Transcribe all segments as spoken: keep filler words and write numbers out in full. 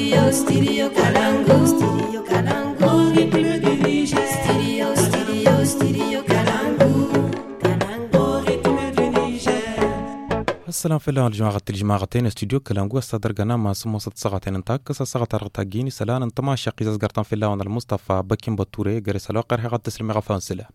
Studio, studio Kalangu. Studio Kalangu. Ritme du Niger. Studio, studio, studio Kalangu. Kalangu. Ritme du Niger. السلام في الله الجماعة الجماعتين استوديو كلامجو استدر جنا ما سمو ست ساعتين انتاك كسا ساعة ترتاجيني سلان انتما شقيز قرطان في الله وانا المصطفى بكين بطوري جرس الوقر هي قد تسلمي غفان سلا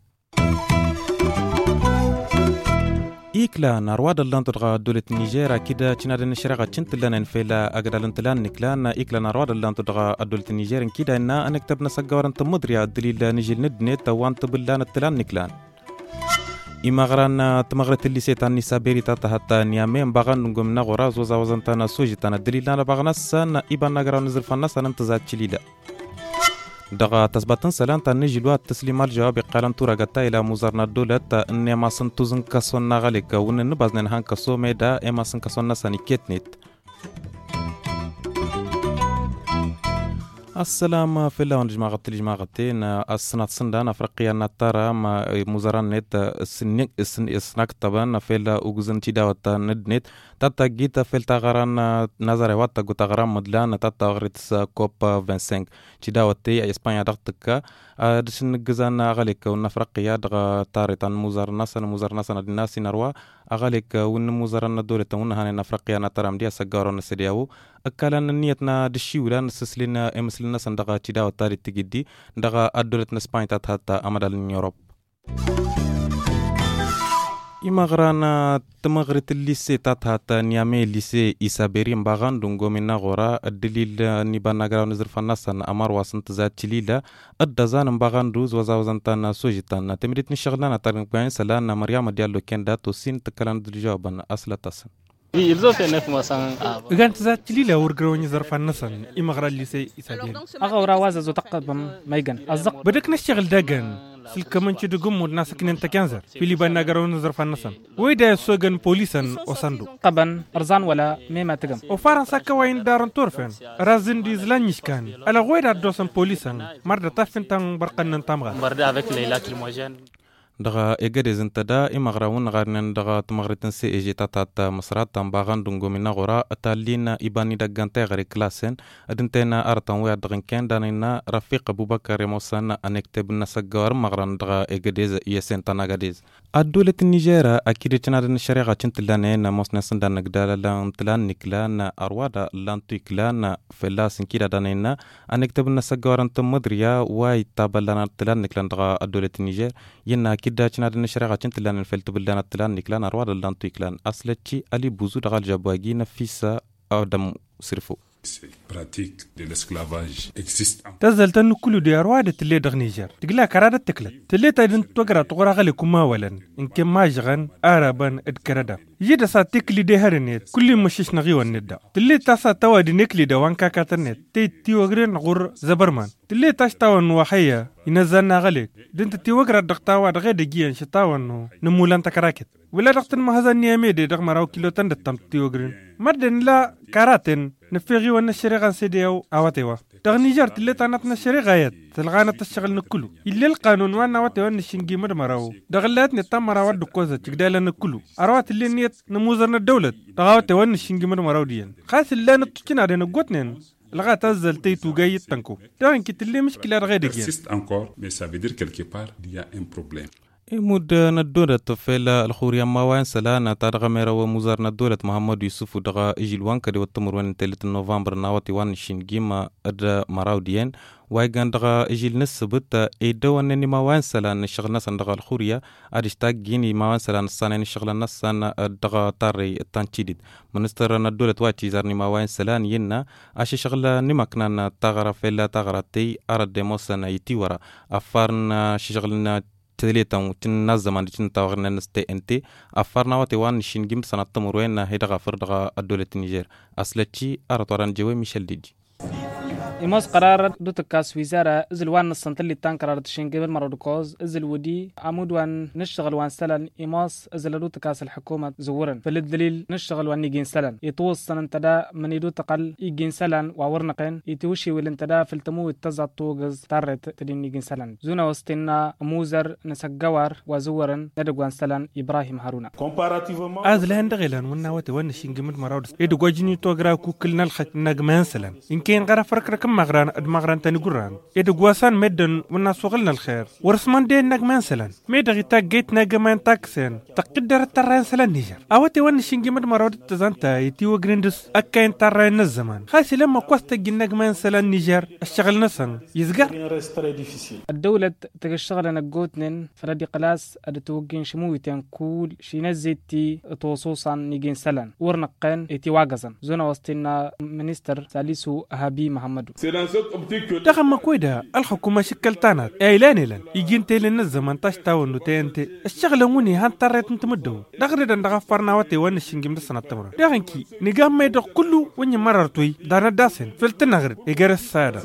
إيكلا نرواد اللان تدغى دولة نيجيرا كده تنادى نشرقة تنت لنا نفيلا أقدر انتلان نكلان إيكلا نرواد اللان تدغى دولة نيجيرا كده إننا أنكتب نسجور انت مدري الدليل نجي ندنت وان تبلان التلان نكلان إمغران تمغرت اللي سيتاني سابيري تاتا حتى نيامين باغان نقوم نغراز وزا وزنتانا سوجي تانا دليلنا باغناسان إبان نغران نزل فالناسان انتزاد تشليلا دغا تثبتن سلان تنجي الوقت تسليم الجواب قالن تورا غتا الى مزارنا الدولة ان ما سنتوزن كسون نغلق ون نبازن هان كسو ميدا اما سن كسون نساني كيتنيت السلام في الله ونجمع غطي جماعة غطين السنة سندان أفريقيا نتارا ما مزاران نت سنك سن سنك طبعا في الله وجزن تدا وتندنت تتا جيتا في التغران نظر وات تغران مدلان تتا غريتس كوب خمسة وعشرين تدا وتي إسبانيا دقتك دشن جزان أغلق ونفرقيا دغ تاريتان مزار ناسن مزار ناسن الناس نروى أغلق ون مزاران الدولة ون هان نفرقيا نتارا مديا سجارون سدياو أكلنا نيتنا دشيولا نسسلنا إمسلنا سندغا تدا وتاري تجدي دغ الدولة إسبانيا تحت أمد يوروب إمغرانا تمغرت الليسي تاتهات نيامي الليسي إسابيري مباغان دونغو منا غورا الدليل نيبانا غراو نزر فناسان أمار واسنت زاد تليلا الدزان مباغان دوز وزاوزنتان سوجتان تمريت نشغلنا تارنقبين سلان مريم ديالو كندا توسين تكالان دلجوابا أصلا تاسن إذا تزاد تليلا ورقروني زرف النصن إمغرا الليسي إسابيري أغورا وازا زو تقبم ميغان الزق بدك نشتغل داغن سلكمن تدقم والناس كنن تكنزر في اللي بنا قرون نزرف النصن ويدا سوغن بوليسن وصندو قبن أرزان ولا ميما تقم وفرنسا كوين دارن تورفن رازن ديزلانيش كان على غويدا دوسن بوليسن مرد تافن تان برقنن تامغا مرد avec les lacs limoges دغا إيجاديز انتدا إمغراون غارنن دغا تمغرتن سي إيجي تاتات مصرات تنباغان دونغو منا غورا أتالين إباني دغانتي غري كلاسين أدنتينا أرطان ويا دغن كان دانينا رفيق أبو بكر موسان أنكتب نسجار مغران دغا إيجاديز إيسين تناغاديز الدولة النيجيرا أكيد تنادن الشريعة تنتلانين موسنا سندان نقدال لان تلان نكلان أروادا لان تيكلان فلاسن كيدا دانينا أنكتب نسجار انت مدريا واي تابلان تلان نكلان دغا الدولة النيجير ينا كده تنادن الشريعة تنتلان الفلت بلان تلان نكلان أروادا لان تيكلان أصلتشي ألي بوزو دغا الجابواجي نفيسا أو دم سرفو Ces pratiques de l'esclavage existent. تزل تنو كل دي أرواد تلي دغ نيجر تقلا كرادة تكلت تلي تايدن توقرا تغرا غالي كما ولن إنك ماجغان آرابان ادكرادا يدا سا تكلي دي هرنيت كل مشيش نغي وندا تلي تاسا توا دي نكلي دا وانكا كاترنيت تي تيوغرين غور زبرمان تلي تاشتاوان وحيا ينزلنا غاليك دنت تيوغرا دغتاوا دغي دجيان شتاوان نمولان تكراكت ولا دغتن ما هذا النيامي دي دغ مراو كيلو تند تم تيوغرين مردن لا كاراتن نفيغي وانا الشريغان سيديو اواتيوا دغ نيجر تلي تانتنا الشريغايات تلغانا تشتغل نكلو إلا القانون وانا واتي وانا الشنجي مد مراو دغلات نتام مراو دكوزا تقدالا نكلو اروات اللي نيت نموزرنا الدولة دغاوتي وانا الشنجي مد مراو ديان خاص اللي نتوكينا دي نقوتنين لغا تزل تيتو جاي تنكو دغن كي تلي مشكلة غير ديان Persiste encore, mais ça veut dire quelque part il y a un problème. إمود ندولة تفعل الخوريا ماوين سلانا تارغ ميرا ومزار ندولة محمد يوسف دغا إجيلوان كدي وتمر وين تلت نوفمبر ناوتي وان شينجيما أد مراوديين وايغان دغا إجيل نسبت إيدو أنني ماوين سلان الشغل نسان دغا الخوريا أدشتاق جيني ماوين سلان السانين الشغل نسان دغا تاري التانشيديد منستر ندولة واتي زارني ماوين سلان ينا أشي شغل نمكنان تغرى فيلا تغرى تي أرد موسان يتيورا أفارن شغلنا تليتان تنظم تن تاغرنا نستي انتي افرنا وتوان شينجيم سنه تمروين هيدا غفر دغا الدوله النيجر اصلتي ارطوران جوي ميشيل ديدي إماس قرار دوت كاس وزارة إزل وان السنت اللي تان قرار تشين قبل مرة دكوز إزل ودي عمود وان نشتغل وان سلن إماس إزل دوت كاس الحكومة زورا فللدليل نشتغل وان يجين سلن يتوصل انتدا من يدو تقل يجين سلن وورنقين يتوشي والانتدا في التمو التزا توغز تارت تدين يجين سلن زونا وستنا موزر نسجوار وزورا ندقوان سلن إبراهيم هارون أزلان دغيلان وناوتي وان شينجمد مراودس إدو جوجيني توغرا كوكلنا الخ نغمان سلن إن كان غرا فرق ركم مغران أد مغران تاني قران إدو غواسان مدن ونا سوغلنا الخير ورسمان دين نغمان سلن ميدغي تاك جيت نغمان تاكسين تقدر التران سلن نيجر أوتي وان شينجمد مراودس تزانتا يتيو غريندس أكاين تران الزمان خاسي لما قوست جي نغمان سلن نيجر الشغل نسن يزقر الدولة تشتغل نقوتنن فردي قلاس أد توجين شمويتين كول شي نزيتي توصوصا نيجين سلن ورنقين إتي واغزن زونا وستنا منستر ساليسو هابي محمد دغم كويدا الحكومة شكلتانا ايلاني لن يجين تيلن الزمان تاشتاون نتينتي الشغل موني هان تريت نتمدو دغريدن دغفرنا واتي وان الشنجم دسنا تمر دغنكي نيغام ميدو كلو وني مررتوي دانا داسن فلتنغرد يغير السادة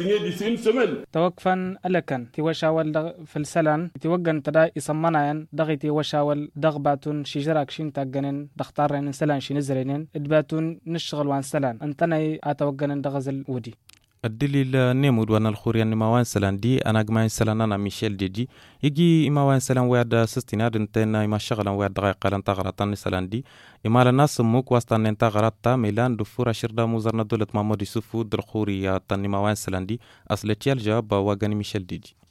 توقفا ألكن تيوشاول في السلن تيوغن تدا يسمناين دغي تيوشاول دغباتون شجراك شين تاغنن دختارين سلان شي نزرينين ادباتون نشغل وان سلان انتناي اتوغنن دغزل ودي الدليل نيمود وانا الخوريان نماوان سلان دي انا جماعين سلان انا ميشيل دي دي يجي اماوان سلان وياد سستيناد انتنا اما شغلا وياد دقائق لان تغرطان سلان دي اما الناس موك واسطان انتا غرطا ميلان دفورا شردا موزرنا دولة محمد يوسف الخوري تاني ماوان سلان دي اصلتيال جواب واغاني ميشيل دي دي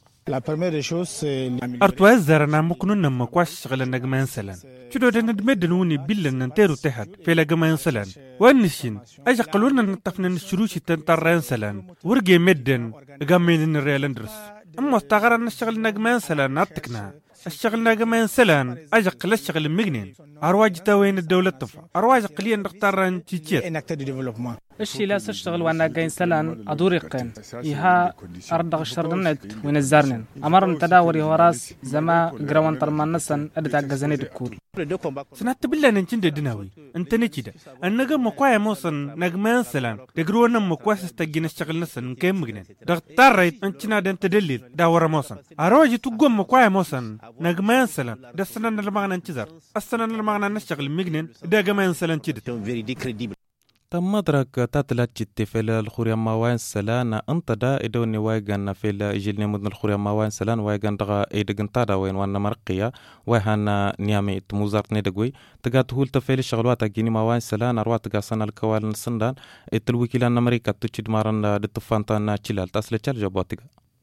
أرتواز زرنا مكنون نما كواش شغل نجمان سلان شدو دنا دمدنوني بيلن ننتيرو تحت في لجمان سلان ونشين أجا قلونا نطفنا نشروشي تنترين سلان ورجي مدن جامين الريالندرس أما استغرا نشغل نجمان سلان ناتكنا الشغل نجمان سلان أجا قل الشغل مجنين أرواج تاوين الدولة طفا أرواج قليل نختار تيجيت الشي لا تشتغل وانا جاين سلان ادوريقين يها اردغ الشردنت وينزارنن امرن تداوري وراس زما جراوان طرمان نسن ادتا غزني دكول سنات بالله ننشند دناوي انت نكيده انغا مكواي موسن نغمان سلان دغرونا مكواس استجين الشغل نسن كيم مغنن دغتاريت انچنا دن تدليل داور موسن اروجي تغم مكواي موسن نغمان سلان دسنن المغنن انتظار السنن المغنن نشغل مغنن دغمان سلان تشد تم مدرك تاتلات جتي في الخوريا ماوان سلان انت دا ادوني وايغان في الجيل مدن الخوريا ماوان سلان وايغان دغا ايدغن تادا وين وانا مرقيا وهان نيامي تموزارت ندغوي تغات هول تفيل شغلوات جيني ماوان سلان اروات تغا سن الكوال سندان الوكيلان امريكا تشد مارن دتفانتان تشيلال تاسل تشال جوبوتيغا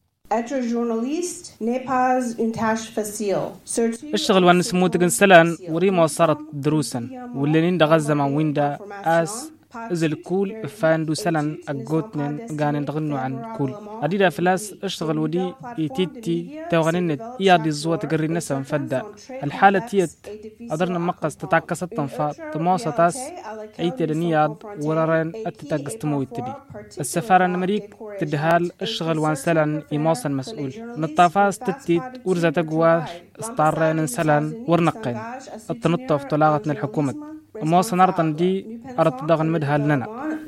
الشغل وان سموتغن سلان وريمو صارت دروسا واللي دغا زمان ويندا اس إزل كول فاندو سلن أجوتنن جانن تغنوا عن كول أديدا فلاس اشتغل ودي يتيتي توغننت يادي الزوة تجري الناس مفدا الحالة تيت قدرنا مقص تتعكست تنفا تماصتاس أيتي دنياد ورارن أتتعكس تموت تبي السفارة الأمريك تدهال اشتغل وان سلن يماص المسؤول نطافاس تتيت ورزة تقوى استعرين سلن ورنقين التنطف طلاقتنا الحكومة وما صنعتن دي أردت دغن مدها لنا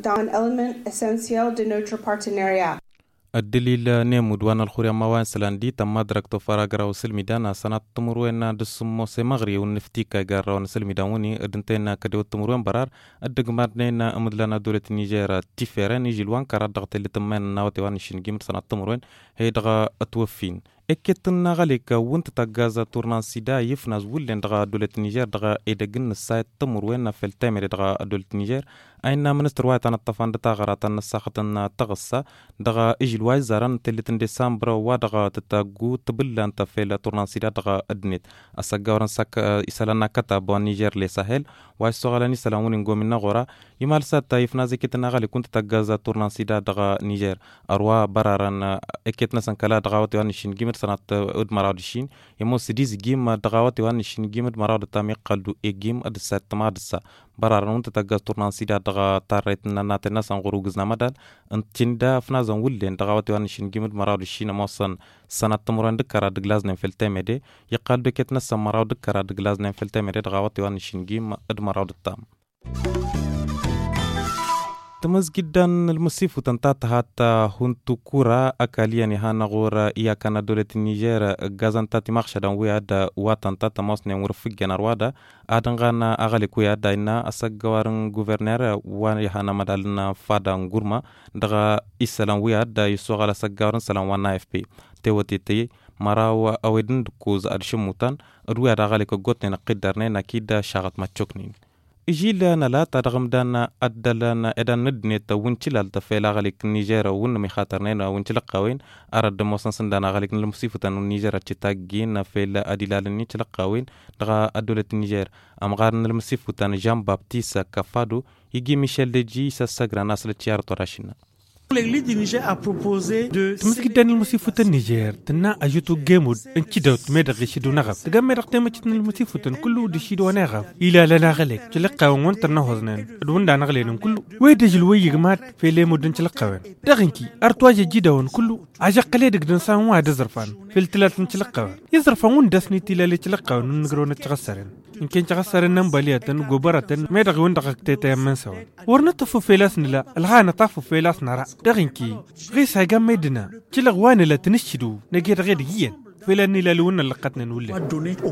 الدليل نيمود وانا الخوريا موان سلاندي تم دركتو فراغرا وسلمي دانا سنة تمروين دسمو سمغري ونفتيكا غارا ونسلمي داوني ادنتينا كدو تمروين برار ادقمارنينا امدلنا دولة نيجيرا تيفيرين يجيلوان كارا دغتي اللي تمين ناوتي وانشين جيمت سنة تمروين هي دغا اتوفين اكتنا غاليك وانت تغازا تورنان سيدا يفناز ولين دغا دولة نيجير دغا ايدغن السايت تمروين في التامر دغا دولة نيجير اينا منستر وايتان الطفان دتاغراتان الساختن تغسا دغا اجل وايزاران تلتن ديسمبر ودغا تتاغو تبلان تفيل تورنان سيدا دغا ادنيت اساغورن ساك اسالنا كتاب نيجير لي ساحل واي سوغالاني سلامون نغومنا غورا يمال سات يفناز كتنا غالي كنت تغازا تورنان سيدا دغا نيجير اروا براران اكتنا سنكلا دغاوتي وانشين جيمر سنه ود مرادشين يمو سديز جيم دغاوتي وانشين جيمر مراد تامي قلدو اي جيم اد سات مادسا برارن انت تغاز تورنان سيدا دغا تاريتنا ناتنا سانغروغزنا مدال انتندا فنازن ولين دغاوتي وانشين جيمر مرادشين موسن سنه تمرند كرا دغلازن فلتمدي يقال بكتنا سمراود كرا دغلازن فلتمدي دغاوتي وانشين جيم اد مراد تام تمز جدا المصيف وتنتات هاتا هنتو كورا أكالياني هانا غورا إيا كان دولة النيجير غازان تاتي مخشدا ويادا واتن تاتا موسني ورفق نروادا آدن غانا أغالي كويادا إنا أساقوارن غوفرنير واني هانا مدالنا فادا نغورما دغا إسالان ويادا يسوغالا ساقوارن سلان وانا اف بي تيوتي تي مراوا أويدن دكوز أرشموتان رويادا أغالي كوغوتنين قدرنين أكيدا شاغت ماتشوكنين إجيلا لا ترغم دانا أدلنا إذا ندني تونشل التفعيل غالك نيجيرا ونمي خاطرين ونشل قوين أرد موسن سندنا غالك المصيفة تنو نيجيرا تتاجين فعل أدلال نيجل قوين دغا أدولة نيجير أم غارن المصيفة تن جام بابتيسا كفادو يجي ميشيل ديجي سسجرا ناس لتيار تراشينا. تمسك دان المصيفة النيجير تنا أجتو جيمود انكيدو تمدغ يشدو نغف تقام مدغ تيمتشتن المصيفة كله دشيدو نغف إلا لنا غلق تلقى وانت نهضنان دون دا نغلين كله ويدج الويق مات في ليمود نتلقاوين دغنكي أرتواج جيدون كله عجق ليدك دنسان واحد زرفان في التلات نتلقاوين يزرفان وان دسني تلالي تلقاوين ونقرو نتغسرين إن كان تغسر النمبالية غبرة مدغ وندغ كتيتا منسوا ورنطفو في لاسنا لا الغانا طافو في لاسنا رأ دغنكي غيس هاقام ميدنا كلا غوانا لا تنشدو نجير غير هيا في لاني لا لونا لقتنا نولي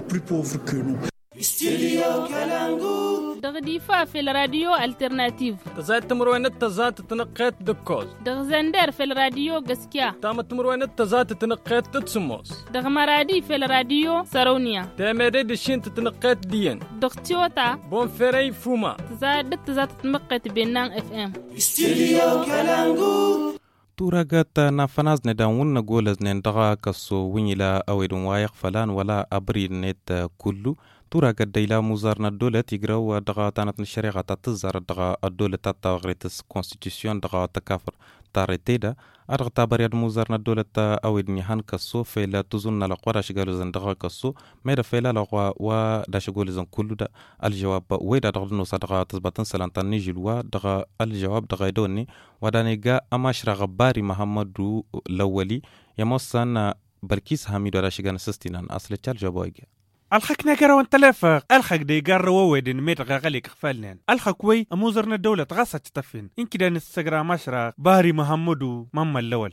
دغديفا في الراديو الترناتيف تزايد تمروين تزات تنقيت دكوز دغزندر في الراديو غسكيا تام تمروين تزات تنقيت تتسموس دغمرادي في الراديو سارونيا تامري دشين تنقيت ديان دغتيوتا بون فيري فوما تزاد تزات تنقيت بنان اف ام استوديو كالانغو توراغات نافناز نداون نقولز ندغا كسو وينيلا اويدون وايق فلان ولا ابري نت كله توراغات ديلا موزارنا الدولة تيغراو دغا تانت الشريعة تتزار دغا الدولة تتغريتس كونستيتيسيون دغا تكافر تاريتيدا أرغ تابرياد موزارنا الدولة أويدني هان كسو فيلا تزن لقوا داشغالو زن دغا كسو ميدا فيلا لقوا و داشغالو زن كله دا الجواب ويدا دغلنو صدغا تزبطن سلانتان نيجلوا دغا الجواب دغا يدوني ودانيغا أماشرا غباري محمد الأولي يموسان بركيس حميدو داشغان سستينان أصل تشال جوابويجا الخك نجرا وانتلافق الخك دي جر وويدن ميت غالي خفالنين الخك وي اموزرنا الدولة غاسة تفين إن كده نستجرا مشرا باري محمدو ماما الأول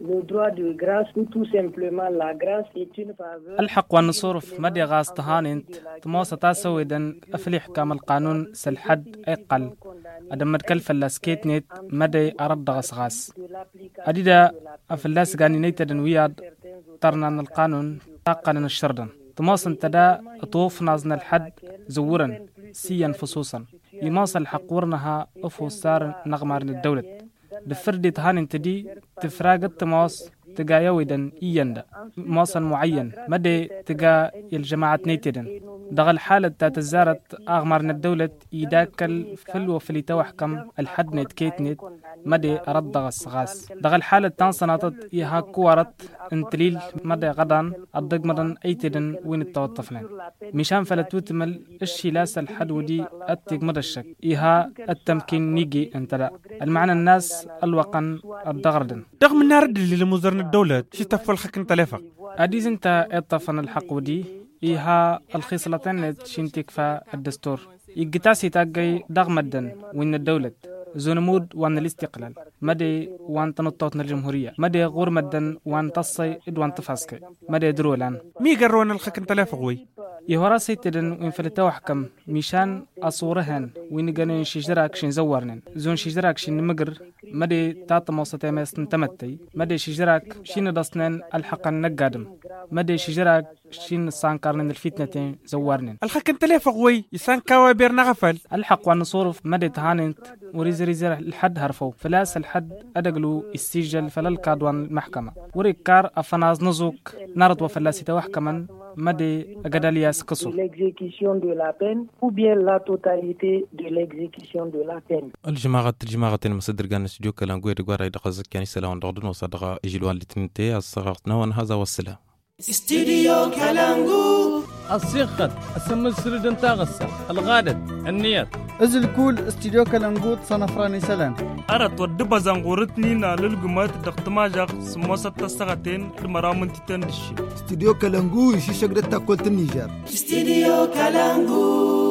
الحق والنصورف مدي غاس تهانينت تموسى تاسويدن أفليح كام القانون سلحد أقل أدمد كلف اللاسكيت نيت مدي أرد غاس غاس أديدا أفلاس غاني نيتدن وياد ترنا القانون تاقنا الشردن تماصن تدا طوف نازنا الحد زورا سيا فصوصا يماصل حقورنها أفو سار نغمارن الدولة بفردي تهان تدي تفراقت تماص تقا يويدا إياندا ماصا معين مدي تقا الجماعة نيتدن دغل حالة تاتزارت أغمارن الدولة يداكل فلو فلي توحكم الحد نيت كيت نيت مدي أرد دغس غاس دغل حالة تانصناتت إيها كوارت انتليل مدى غدان الضق مدن ايتدن وين التوطفلين مشان فلتوتمل الشي لاس الحد ودي اتق مدى الشك ايها التمكين نيجي انتلا المعنى الناس الوقن الدغردن رغم النار اللي لمزرنا الدولة شتفل حكم تلافق اديز انت اتفن الحق ودي ايها الخصلتين شنتك فالدستور يقتاسي تاقي دغمدن وين الدولة زونمود وان الاستقلال مدي وان تنطوطنا الجمهورية مدي غور مدن وان تصي ادوان تفاسكي مدي درولان مي قروان الخكن تلافقوي يهوراسي تدن وين فلتاو حكم ميشان أصورهن وين قانين شجراك شين زورنن زون شجراك شين مقر مدي تاتا موسطة ميستن تمتي مدي شجراك شين دصنن الحقن نقادم مدي شجراك شين سانكارنن الفتنتين زورنن الخكن تلافقوي يسان كوابير نغفل الحق وان صورف مدي تهاننت وريز ريز الحد هرفو فلاس الحد أدقلو السجل فلالكادوان المحكمة وريكار أفناز نزوك نارد وفلاسي توحكما مدي أقدالياس قصو الجماعة الجماعة المصدر كان استوديو كلانغوي دغوار اي دغز كان سلام دغدن وصدغ اجلوان لتنتي الصغرتنا وان هذا والسلام استوديو كلانغو الصيقت اسم سردن تاغسا الغادت النيات ازل كول استوديو كلانغوت صنفراني سلام أرت ودب زنغورتني نالل جمات دختماجق سموسة تسغتين المرامن تتندشي استوديو كلانغو يشي شجرة تاكل النيجر استوديو كلانغو